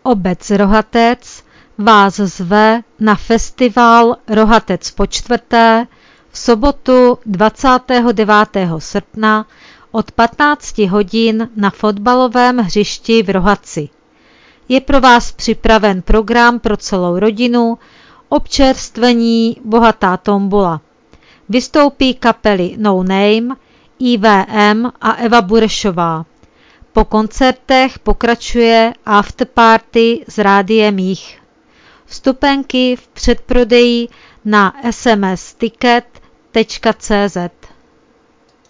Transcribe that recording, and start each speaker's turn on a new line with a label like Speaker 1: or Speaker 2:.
Speaker 1: Obec Rohatec vás zve na festival Rohatec po čtvrté v sobotu 29. srpna od 15 hodin na fotbalovém hřišti v Rohatci. Je pro vás připraven program pro celou rodinu, občerstvení, bohatá tombola. Vystoupí kapely No Name, IVM a Eva Burešová. Po koncertech pokračuje afterparty s Rádiem Jich. Vstupenky v předprodeji na smsticket.cz.